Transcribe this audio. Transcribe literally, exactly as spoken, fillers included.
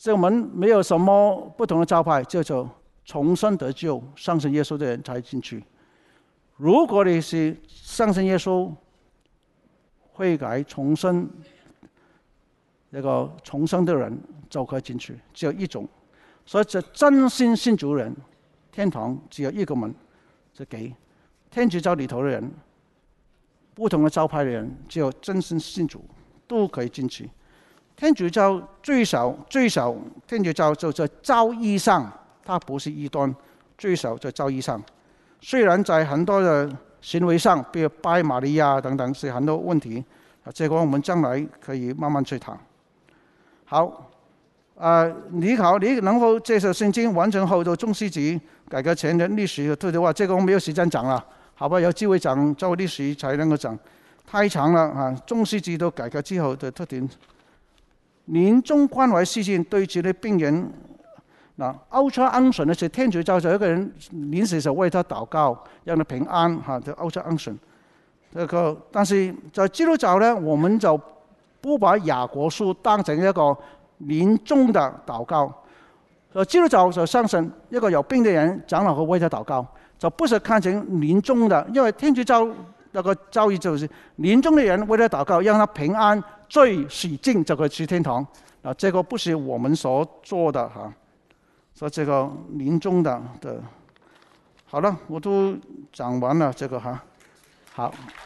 所以我们没有什么不同的教派，就就重生得救、相信耶稣的人才进去。如果你是相信耶稣、悔改重生那个重生的人，就可以进去，只有一种。所以，这真心信主人，天堂只有一个门，是给天主教里头的人，不同的教派的人，只有真心信主都可以进去。天主教最少最少，天主教就在教义上，它不是异端，最少在教义上。虽然在很多的行为上，比如拜玛利亚等等，是很多问题啊，这个我们将来可以慢慢去谈。好。啊，你好，你能否接受圣经完成后到中世纪改革前的历史对的话，这个我没有时间讲了，好吧？有机会讲做历史才能够讲，太长了啊！中世纪到改革之後嘅特點，年終關懷事件對住啲病人嗱，Ultra Unction 咧，就天主教就一個人臨死就為他禱告，讓他平安嚇，就 Ultra Unction。這個，但是在基督教呢，我們就不把雅各書當成一個臨終的禱告。基督教就相信一個有病的人長老會為他禱告，就不是看成臨終的，因為天主教那個教義就是臨終的人為他禱告，讓他平安最洗淨就可以去天堂。啊，這個不是我們所做的哈，所以這個臨終的的，好了，我都講完了這個哈，好。